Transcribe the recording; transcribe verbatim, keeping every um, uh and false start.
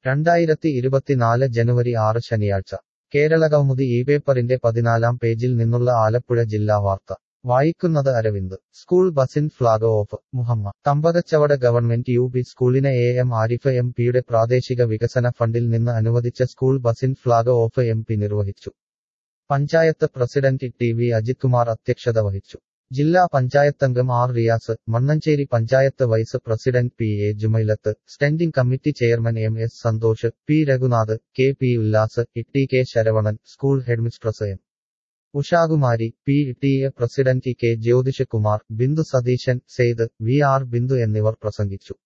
രണ്ടായിരത്തി ഇരുപത്തിനാല് ജനുവരി ആറ് ശനിയാഴ്ച കേരളകൗമുദി ഈ പേപ്പറിന്റെ പതിനാലാം പേജിൽ നിന്നുള്ള ആലപ്പുഴ ജില്ലാ വാർത്ത വായിക്കുന്നത് അരവിന്ദ്. സ്കൂൾ ബസിൻ ഫ്ളാഗ് ഓഫ്. മുഹമ്മ തമ്പകച്ചവട ഗവൺമെന്റ് യു പി സ്കൂളിന് എ എം ആരിഫ് എം പിയുടെ പ്രാദേശിക വികസന ഫണ്ടിൽ നിന്ന് അനുവദിച്ച സ്കൂൾ ബസിൻ ഫ്ളാഗ് ഓഫ് എം പി നിർവഹിച്ചു. Panchayat president T V Ajithkumar അധ്യക്ഷത വഹിച്ചു. ജില്ലാ പഞ്ചായത്തംഗം R Riyas, Mannancherry panchayat vice president P A Jumailath, standing committee chairman M S Santhosh, P Raghunath, K P Ullas, T K Saravanan, school headmistress M Ushakumari, P T A president K Jyothish Kumar, Bindu Satheesan, Syed, V R Bindu എന്നിവർ പ്രസംഗിച്ചു.